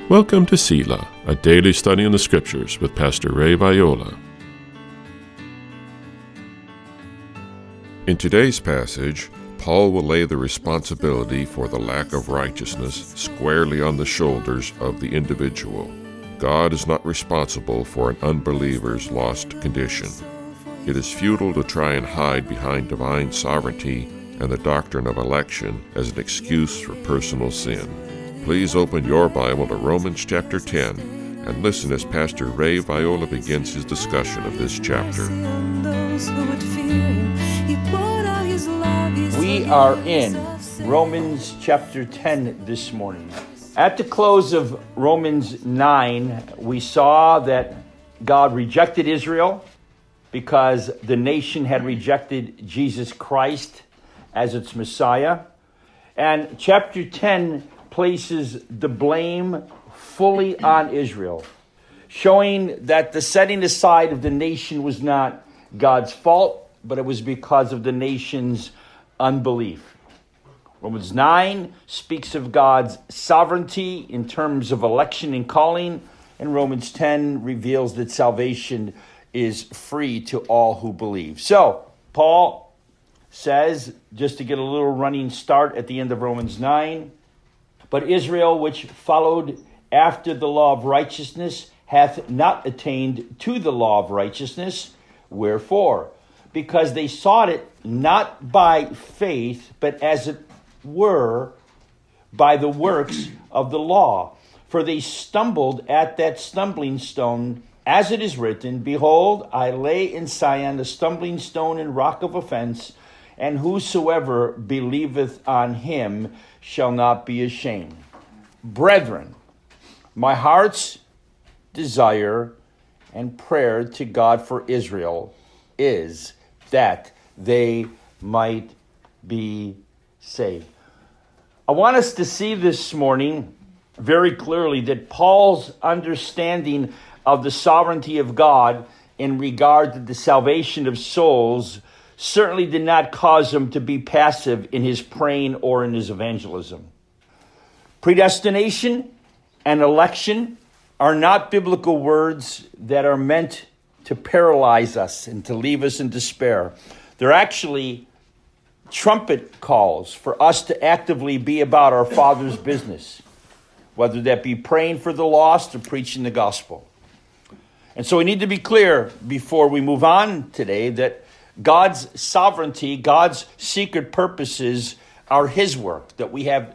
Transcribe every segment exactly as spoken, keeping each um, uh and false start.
Welcome to Selah, a daily study in the Scriptures with Pastor Ray Viola. In today's passage, Paul will lay the responsibility for the lack of righteousness squarely on the shoulders of the individual. God is not responsible for an unbeliever's lost condition. It is futile to try and hide behind divine sovereignty and the doctrine of election as an excuse for personal sin. Please open your Bible to Romans chapter ten and listen as Pastor Ray Viola begins his discussion of this chapter. We are in Romans chapter ten this morning. At the close of Romans nine, we saw that God rejected Israel because the nation had rejected Jesus Christ as its Messiah. And chapter ten places the blame fully on Israel, showing that the setting aside of the nation was not God's fault, but it was because of the nation's unbelief. Romans nine speaks of God's sovereignty in terms of election and calling, and Romans ten reveals that salvation is free to all who believe. So, Paul says, just to get a little running start at the end of Romans nine, but Israel, which followed after the law of righteousness, hath not attained to the law of righteousness. Wherefore? Because they sought it not by faith, but as it were by the works of the law. For they stumbled at that stumbling stone, as it is written, Behold, I lay in Sion a stumbling stone and rock of offense, and whosoever believeth on him shall not be ashamed. Brethren, my heart's desire and prayer to God for Israel is that they might be saved. I want us to see this morning very clearly that Paul's understanding of the sovereignty of God in regard to the salvation of souls certainly did not cause him to be passive in his praying or in his evangelism. Predestination and election are not biblical words that are meant to paralyze us and to leave us in despair. They're actually trumpet calls for us to actively be about our Father's business, whether that be praying for the lost or preaching the gospel. And so we need to be clear before we move on today that God's sovereignty, God's secret purposes are his work that we have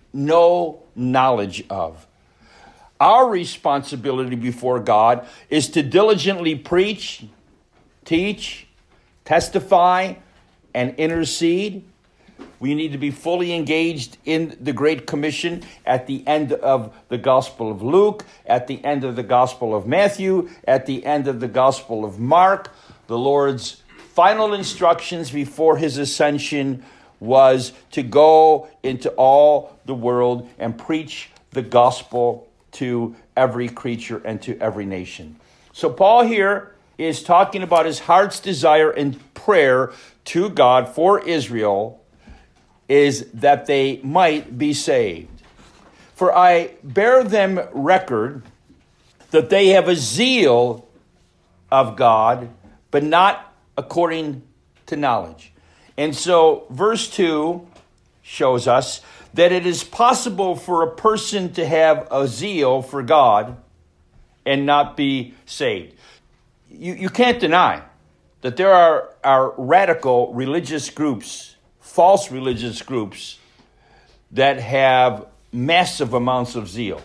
no knowledge of. Our responsibility before God is to diligently preach, teach, testify, and intercede. We need to be fully engaged in the Great Commission at the end of the Gospel of Luke, at the end of the Gospel of Matthew, at the end of the Gospel of Mark. The Lord's final instructions before his ascension was to go into all the world and preach the gospel to every creature and to every nation. So Paul here is talking about his heart's desire and prayer to God for Israel is that they might be saved. For I bear them record that they have a zeal of God, but not according to knowledge. And so verse two shows us that it is possible for a person to have a zeal for God and not be saved. You, you can't deny that there are, are radical religious groups, false religious groups, that have massive amounts of zeal.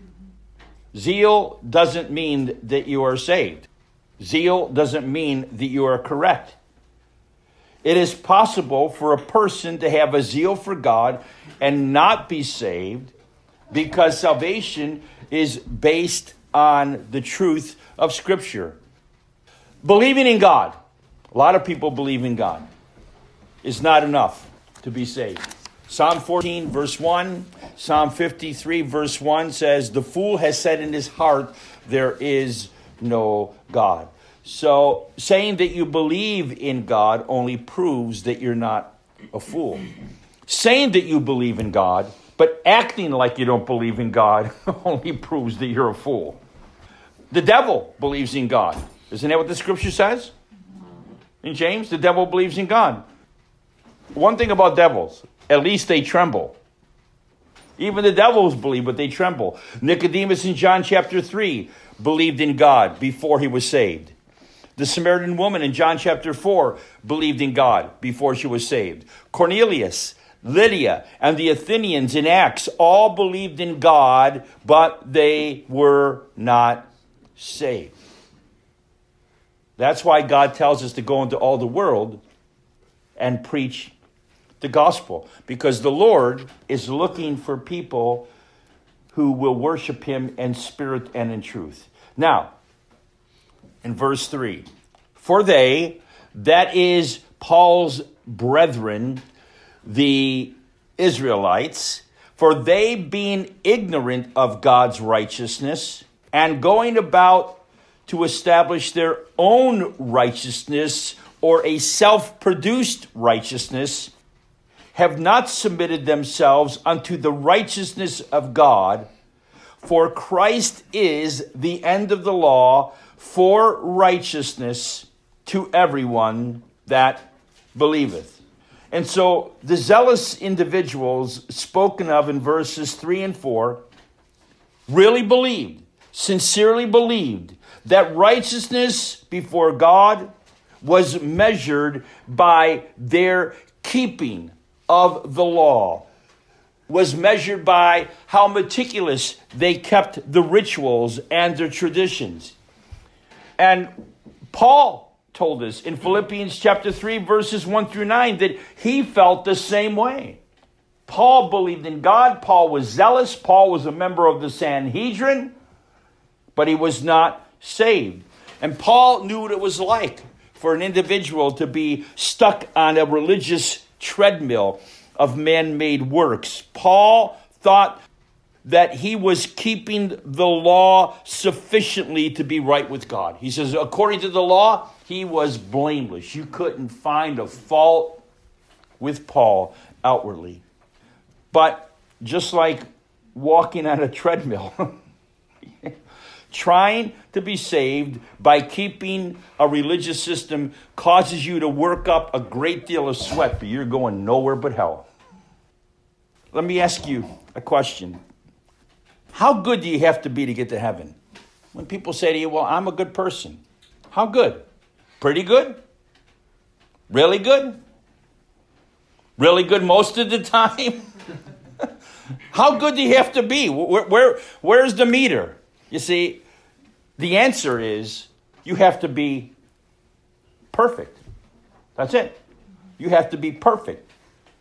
Zeal doesn't mean that you are saved. Zeal doesn't mean that you are correct. It is possible for a person to have a zeal for God and not be saved because salvation is based on the truth of Scripture. Believing in God, a lot of people believe in God, is not enough to be saved. Psalm fourteen, verse one, Psalm fifty-three, verse one says, The fool has said in his heart, there is no God. So saying that you believe in God only proves that you're not a fool. Saying that you believe in God But acting like you don't believe in God only proves that you're a fool. The devil believes in God. Isn't that what the scripture says? In James, the devil believes in God. One thing about devils, at least they tremble. Even the devils believe, but they tremble. Nicodemus in John chapter three believed in God before he was saved. The Samaritan woman in John chapter four believed in God before she was saved. Cornelius, Lydia, and the Athenians in Acts all believed in God, but they were not saved. That's why God tells us to go into all the world and preach the gospel, because the Lord is looking for people who will worship him in spirit and in truth. Now, in verse three, for they, that is Paul's brethren, the Israelites, for they being ignorant of God's righteousness and going about to establish their own righteousness or a self-produced righteousness, have not submitted themselves unto the righteousness of God, for Christ is the end of the law for righteousness to everyone that believeth. And so the zealous individuals spoken of in verses three and four really believed, sincerely believed, that righteousness before God was measured by their keeping of the law, was measured by how meticulous they kept the rituals and their traditions. And Paul told us in Philippians chapter three, verses one through nine, that he felt the same way. Paul believed in God. Paul was zealous. Paul was a member of the Sanhedrin, but he was not saved. And Paul knew what it was like for an individual to be stuck on a religious treadmill of man-made works. Paul thought that he was keeping the law sufficiently to be right with God. He says, according to the law, he was blameless. You couldn't find a fault with Paul outwardly. But just like walking on a treadmill, trying to be saved by keeping a religious system causes you to work up a great deal of sweat, but you're going nowhere but hell. Let me ask you a question. How good do you have to be to get to heaven? When people say to you, well, I'm a good person. How good? Pretty good? Really good? Really good most of the time? How good do you have to be? Where, where, where's the meter? You see, the answer is you have to be perfect. That's it. You have to be perfect.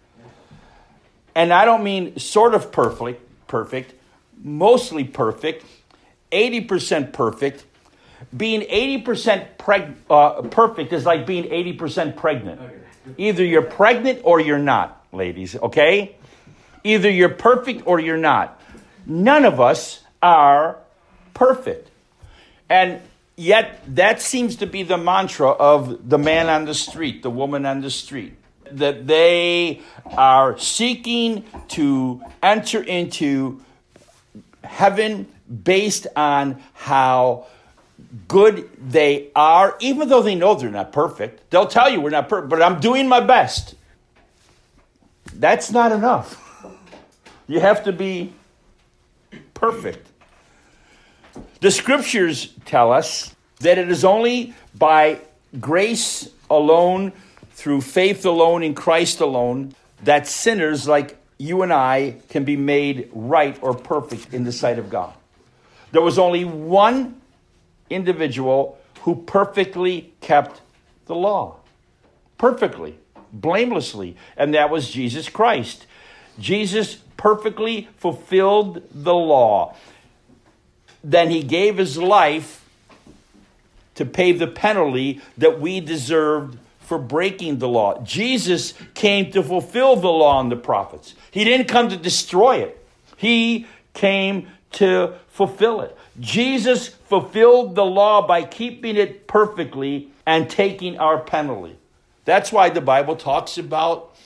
And I don't mean sort of perfect, perfect, mostly perfect, eighty percent perfect. Being eighty percent preg- uh, perfect is like being eighty percent pregnant. Either you're pregnant or you're not, ladies, okay? Either you're perfect or you're not. None of us are perfect. And yet that seems to be the mantra of the man on the street, the woman on the street, that they are seeking to enter into heaven based on how good they are, even though they know they're not perfect. They'll tell you we're not perfect, but I'm doing my best. That's not enough. You have to be perfect. The scriptures tell us that it is only by grace alone, through faith alone, in Christ alone, that sinners like you and I can be made right or perfect in the sight of God. There was only one individual who perfectly kept the law. Perfectly, blamelessly, and that was Jesus Christ. Jesus perfectly fulfilled the law. Then he gave his life to pay the penalty that we deserved for breaking the law. Jesus came to fulfill the law and the prophets. He didn't come to destroy it. He came to fulfill it. Jesus fulfilled the law by keeping it perfectly and taking our penalty. That's why the Bible talks about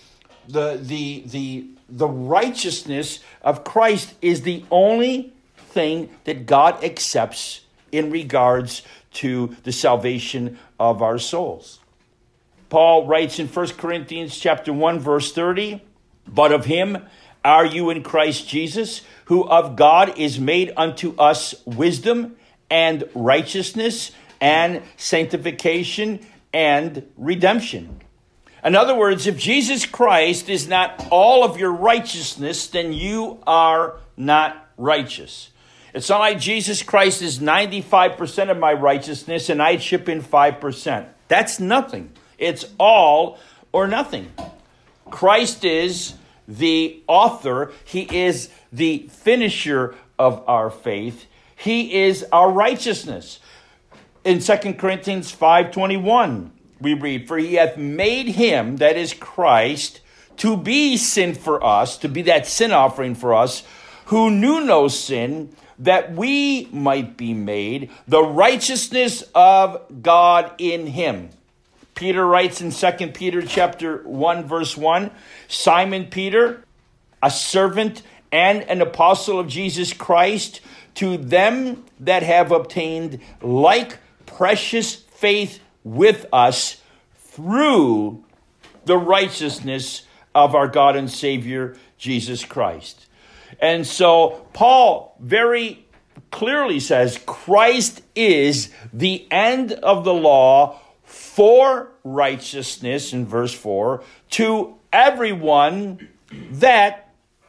the, the, the, the righteousness of Christ is the only thing that God accepts in regards to the salvation of our souls. Paul writes in First Corinthians chapter one, verse thirty, "But of him are you in Christ Jesus, who of God is made unto us wisdom and righteousness and sanctification and redemption." In other words, if Jesus Christ is not all of your righteousness, then you are not righteous. It's not like Jesus Christ is ninety-five percent of my righteousness and I chip in five percent. That's nothing. It's all or nothing. Christ is the author. He is the finisher of our faith. He is our righteousness. In Second Corinthians five twenty-one, we read, "For he hath made him," that is Christ, "to be sin for us," to be that sin offering for us, "who knew no sin, that we might be made the righteousness of God in him." Peter writes in Second Peter chapter one, verse one, "Simon Peter, a servant and an apostle of Jesus Christ, to them that have obtained like precious faith with us through the righteousness of our God and Savior, Jesus Christ." And so Paul very clearly says Christ is the end of the law for righteousness, in verse four, to everyone that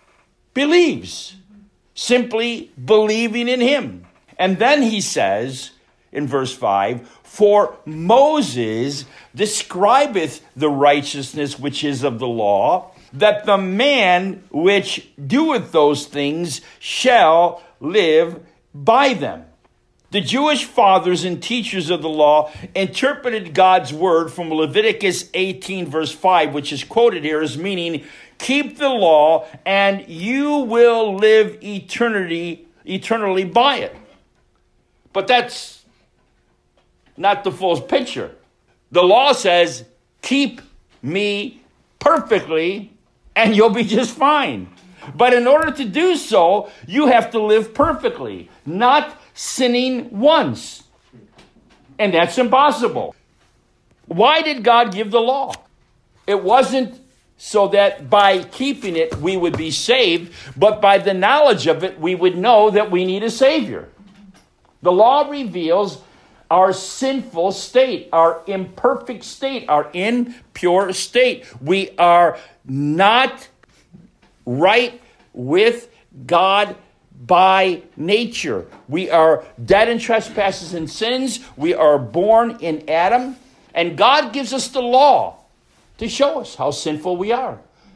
believes, simply believing in him. And then he says in verse five, "For Moses describeth the righteousness which is of the law, that the man which doeth those things shall live by them." The Jewish fathers and teachers of the law interpreted God's word from Leviticus eighteen, verse five, which is quoted here, as meaning, keep the law and you will live eternity, eternally by it. But that's not the full picture. The law says, keep me perfectly and you'll be just fine. But in order to do so, you have to live perfectly, not sinning once. And that's impossible. Why did God give the law? It wasn't so that by keeping it we would be saved, but by the knowledge of it we would know that we need a Savior. The law reveals our sinful state, our imperfect state, our impure state. We are not right with God by nature. We are dead in trespasses and sins. We are born in Adam. And God gives us the law to show us how sinful we are,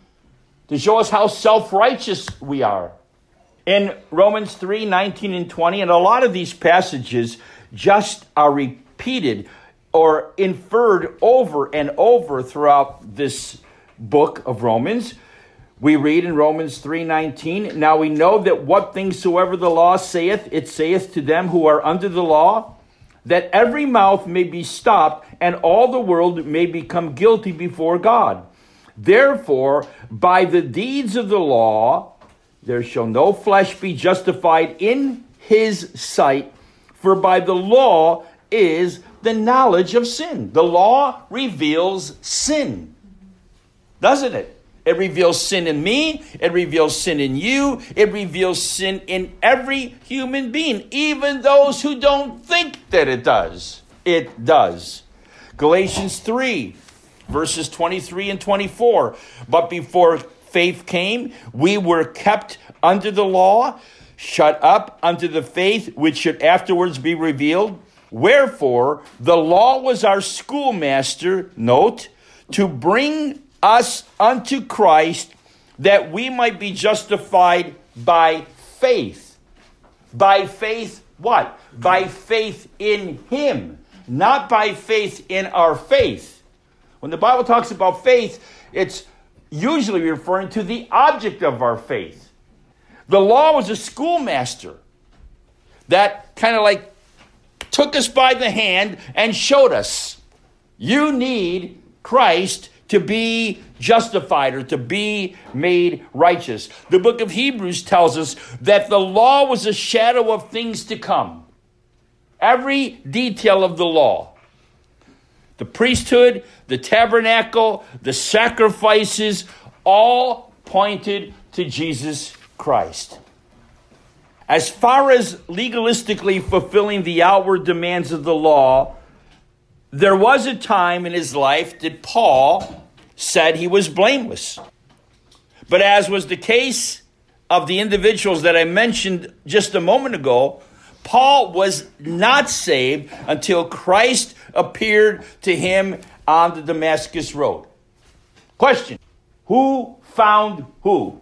to show us how self-righteous we are. In Romans three, nineteen and twenty, and a lot of these passages just are repeated or inferred over and over throughout this book of Romans. We read in Romans three nineteen, "Now we know that what things soever the law saith, it saith to them who are under the law, that every mouth may be stopped, and all the world may become guilty before God. Therefore, by the deeds of the law, there shall no flesh be justified in his sight, for by the law is the knowledge of sin." The law reveals sin, doesn't it? It reveals sin in me. It reveals sin in you. It reveals sin in every human being, even those who don't think that it does. It does. Galatians three, verses twenty-three and twenty-four. "But before faith came, we were kept under the law, shut up unto the faith which should afterwards be revealed. Wherefore, the law was our schoolmaster," note, "to bring us unto Christ, that we might be justified by faith." By faith what? By faith in him, not by faith in our faith. When the Bible talks about faith, it's usually referring to the object of our faith. The law was a schoolmaster that kind of like took us by the hand and showed us, you need Christ to be justified or to be made righteous. The book of Hebrews tells us that the law was a shadow of things to come. Every detail of the law, the priesthood, the tabernacle, the sacrifices, all pointed to Jesus Christ. As far as legalistically fulfilling the outward demands of the law, there was a time in his life that Paul said he was blameless. But as was the case of the individuals that I mentioned just a moment ago, Paul was not saved until Christ appeared to him on the Damascus Road. Question: who found who?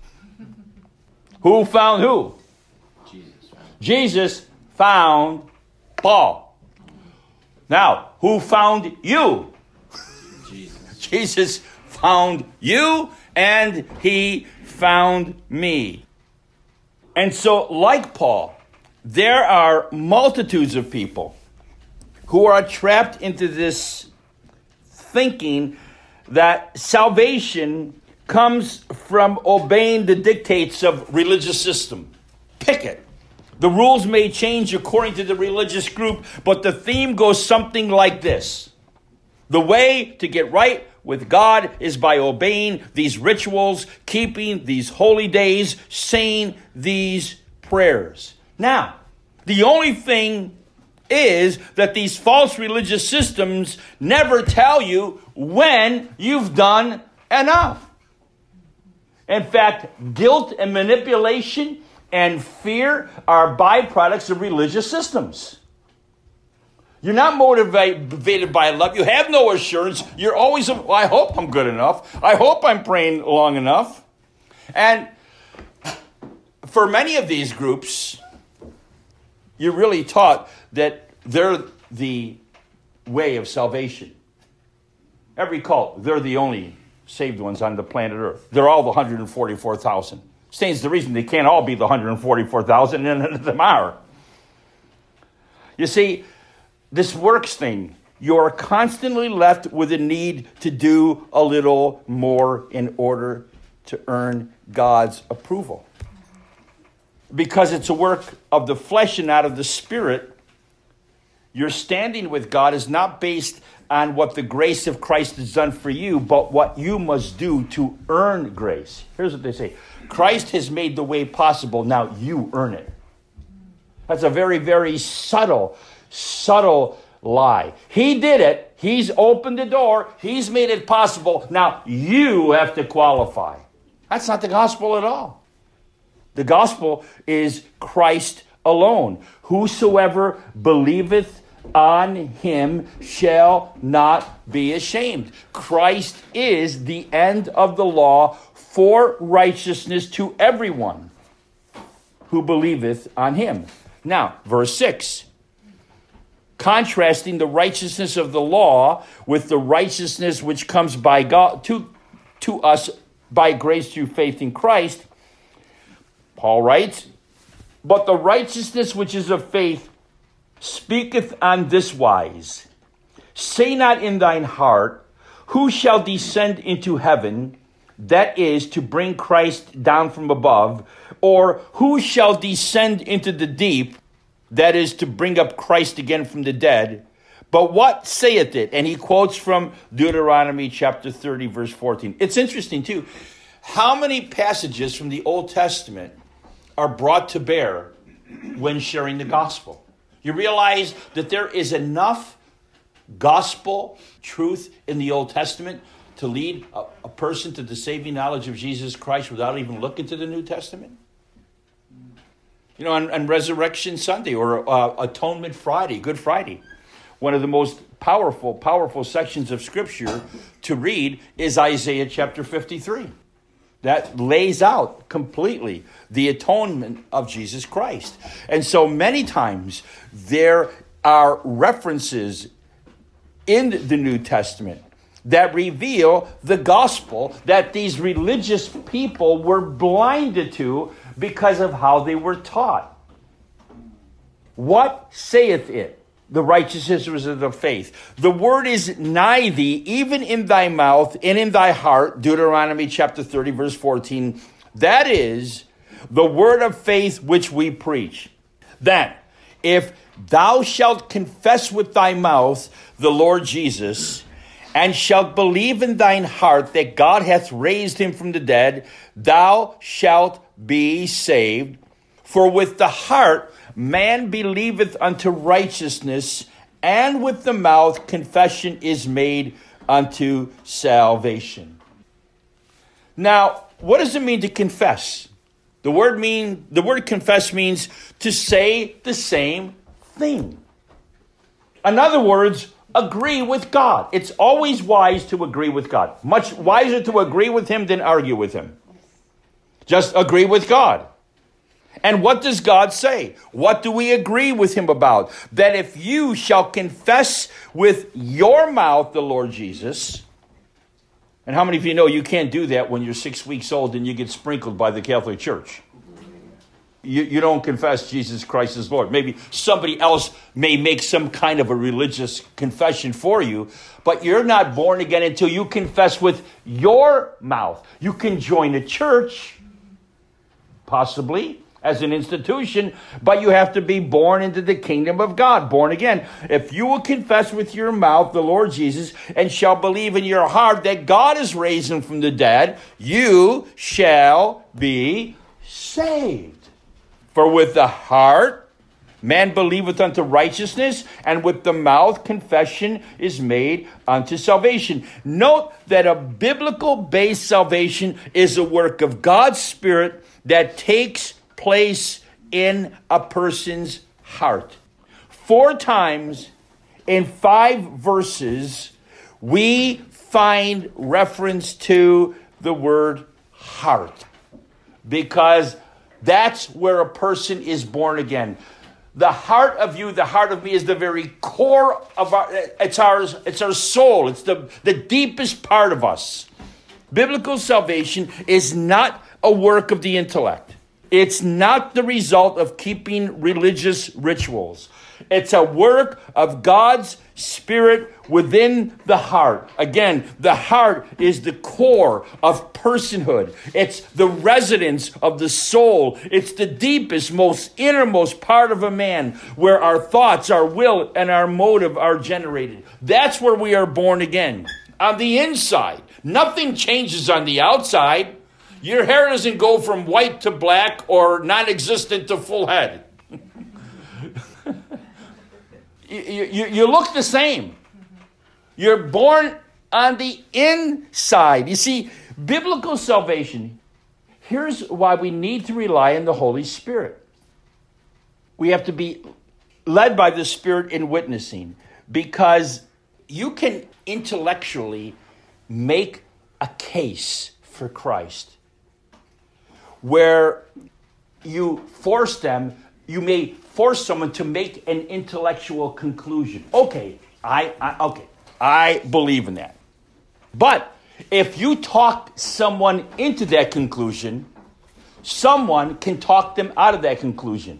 Who found who? Jesus. Jesus found Paul. Now, who found you? Jesus. Jesus found you, and he found me. And so, like Paul, there are multitudes of people who are trapped into this thinking that salvation comes from obeying the dictates of religious system. Pick it. The rules may change according to the religious group, but the theme goes something like this. The way to get right with God is by obeying these rituals, keeping these holy days, saying these prayers. Now, the only thing is that these false religious systems never tell you when you've done enough. In fact, guilt and manipulation and fear are byproducts of religious systems. You're not motivated by love. You have no assurance. You're always, well, I hope I'm good enough. I hope I'm praying long enough. And for many of these groups, you're really taught that they're the way of salvation. Every cult, they're the only saved ones on the planet Earth. They're all the one hundred forty-four thousand. Stands the reason they can't all be the one hundred forty-four thousand, and none of them are. You see, this works thing, you're constantly left with a need to do a little more in order to earn God's approval. Because it's a work of the flesh and not of the spirit, your standing with God is not based on what the grace of Christ has done for you, but what you must do to earn grace. Here's what they say. Christ has made the way possible. Now you earn it. That's a very, very subtle, subtle lie. He did it. He's opened the door. He's made it possible. Now you have to qualify. That's not the gospel at all. The gospel is Christ alone. Whosoever believeth on him shall not be ashamed. Christ is the end of the law for righteousness to everyone who believeth on him. Now, verse six. Contrasting the righteousness of the law with the righteousness which comes by God to, to us by grace through faith in Christ, Paul writes, but the righteousness which is of faith speaketh on this wise, say not in thine heart, who shall descend into heaven, that is, to bring Christ down from above, or who shall descend into the deep, that is, to bring up Christ again from the dead. But what saith it? And he quotes from Deuteronomy chapter thirty, verse fourteen. It's interesting, too. How many passages from the Old Testament are brought to bear when sharing the gospel? You realize that there is enough gospel truth in the Old Testament to lead a, a person to the saving knowledge of Jesus Christ without even looking to the New Testament? You know, on, on Resurrection Sunday or uh, Atonement Friday, Good Friday, one of the most powerful, powerful sections of Scripture to read is Isaiah chapter fifty-three. That lays out completely the atonement of Jesus Christ. And so many times there are references in the New Testament that reveal the gospel that these religious people were blinded to because of how they were taught. What saith it? the righteousness of the faith. The word is nigh thee, even in thy mouth and in thy heart, Deuteronomy chapter thirty, verse fourteen. That is the word of faith which we preach. That if thou shalt confess with thy mouth the Lord Jesus, and shalt believe in thine heart that God hath raised him from the dead, thou shalt be saved. For with the heart man believeth unto righteousness, and with the mouth confession is made unto salvation. Now, what does it mean to confess? The word mean the word confess means to say the same thing. In other words, agree with God. It's always wise to agree with God. Much wiser to agree with him than argue with him. Just agree with God. And what does God say? What do we agree with him about? That if you shall confess with your mouth the Lord Jesus, and how many of you know you can't do that when you're six weeks old and you get sprinkled by the Catholic Church? You, you don't confess Jesus Christ as Lord. Maybe somebody else may make some kind of a religious confession for you, but you're not born again until you confess with your mouth. You can join a church, possibly, as an institution, but you have to be born into the kingdom of God, born again. If you will confess with your mouth the Lord Jesus and shall believe in your heart that God has raised him from the dead, you shall be saved. For with the heart man believeth unto righteousness, and with the mouth confession is made unto salvation. Note that a biblical-based salvation is a work of God's Spirit that takes place in a person's heart. Four times in five verses, we find reference to the word heart, because that's where a person is born again. The heart of you, the heart of me, is the very core of our, it's ours, it's our soul. It's the, the deepest part of us. Biblical salvation is not a work of the intellect. It's not the result of keeping religious rituals. It's a work of God's Spirit within the heart. Again, the heart is the core of personhood. It's the residence of the soul. It's the deepest, most innermost part of a man, where our thoughts, our will, and our motive are generated. That's where we are born again. On the inside. Nothing changes on the outside. Your hair doesn't go from white to black or non-existent to full head. you, you, you look the same. You're born on the inside. You see, biblical salvation, here's why we need to rely on the Holy Spirit. We have to be led by the Spirit in witnessing, because you can intellectually make a case for Christ where you force them, you may force someone to make an intellectual conclusion. Okay, I, I okay, I believe in that. But if you talk someone into that conclusion, someone can talk them out of that conclusion.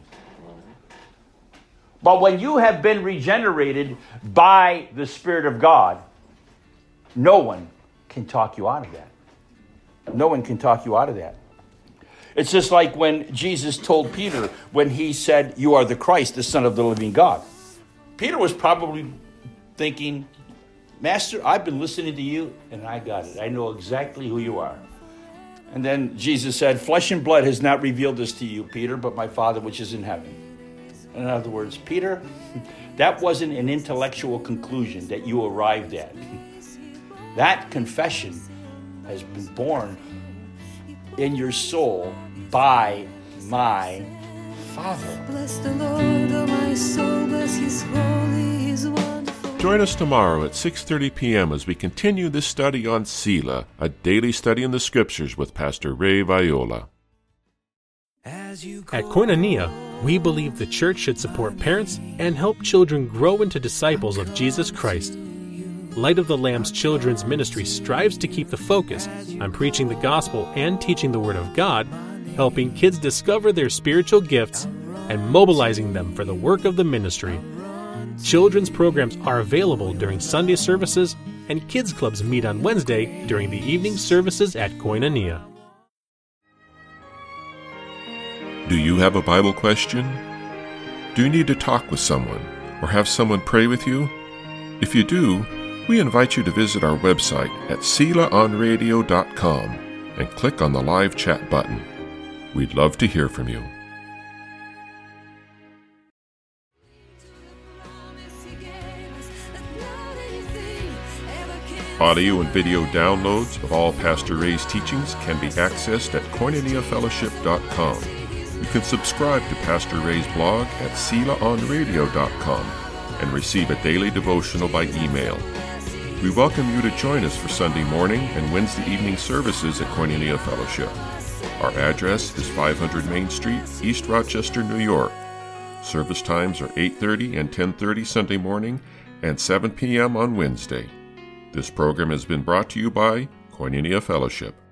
But when you have been regenerated by the Spirit of God, no one can talk you out of that. No one can talk you out of that. It's just like when Jesus told Peter, when he said, "You are the Christ, the Son of the living God." Peter was probably thinking, "Master, I've been listening to you, and I got it. I know exactly who you are." And then Jesus said, "Flesh and blood has not revealed this to you, Peter, but my Father which is in heaven." In other words, Peter, that wasn't an intellectual conclusion that you arrived at. That confession has been born in your soul by my Father. Bless the Lord, oh my soul, bless his holy, his wonderful. Join us tomorrow at six thirty p.m. as we continue this study on Selah, a daily study in the Scriptures with Pastor Ray Viola. At Koinonia, we believe the church should support parents and help children grow into disciples of Jesus Christ. Light of the Lamb's Children's Ministry strives to keep the focus on preaching the gospel and teaching the Word of God, helping kids discover their spiritual gifts, and mobilizing them for the work of the ministry. Children's programs are available during Sunday services, and kids clubs meet on Wednesday during the evening services at Koinonia. Do you have a Bible question? Do you need to talk with someone or have someone pray with you? If you do, we invite you to visit our website at sela on radio dot com and click on the live chat button. We'd love to hear from you. Audio and video downloads of all Pastor Ray's teachings can be accessed at koinonia fellowship dot com. You can subscribe to Pastor Ray's blog at sela on radio dot com and receive a daily devotional by email. We welcome you to join us for Sunday morning and Wednesday evening services at Koinonia Fellowship. Our address is five hundred Main Street, East Rochester, New York. Service times are eight thirty and ten thirty Sunday morning and seven p.m. on Wednesday. This program has been brought to you by Koinonia Fellowship.